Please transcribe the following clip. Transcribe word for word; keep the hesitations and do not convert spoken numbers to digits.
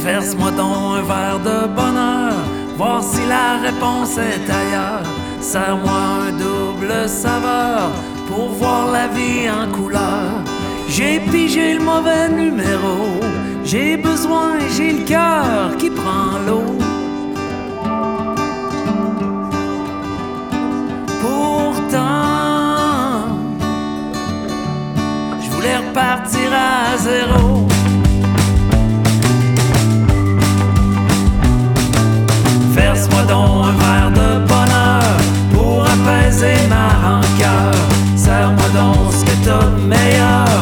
Verse-moi donc un verre de bonheur, voir si la réponse est ailleurs. Serre-moi un double saveur pour voir la vie en couleur. J'ai pigé le mauvais numéro, j'ai besoin, j'ai le cœur qui prend l'eau. Pourtant, je voulais repartir à zéro. Verse-moi donc un verre de bonheur pour apaiser ma rancœur. Serre-moi donc ce que t'as de meilleur